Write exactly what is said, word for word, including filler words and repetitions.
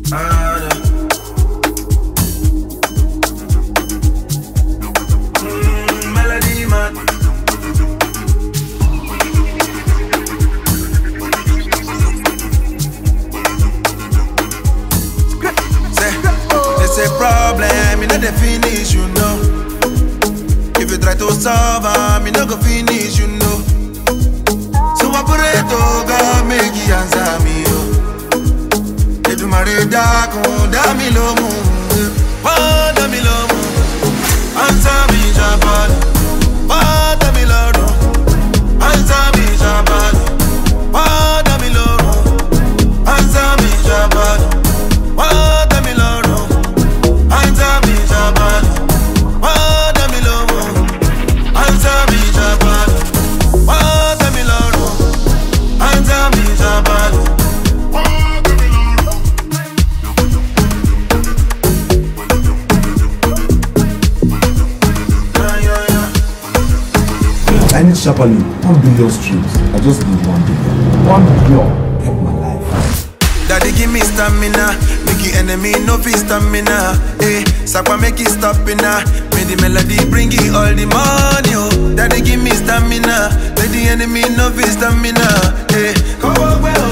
harder. Mm, melody man. Say, it's a problem, you know the finish, you know. If you try to solve them, you know go finish, you know. So I pray to God, make you answer me, oh. If you marry dark, oh, damn me low moon. Oh, damn me low moon. Answer me, Japan. Oh, damn me low moon. Answer me, Japan. Oh, damn me low moon. Answer me, Japan. Oh, damn me low moon. Answer me, Japan. Oh, damn me low moon. Answer me, Japan. Oh, damn me low moon. Answer me, Japan. I need sharply one billion streams. I just need one billion. One billion help my life. Daddy give me stamina, make the enemy no feel stamina. Eh, Sakwa make it stop in now. May the melody bring you all the money. Oh, Daddy give me stamina, make the enemy no feel stamina. Eh, come on, well.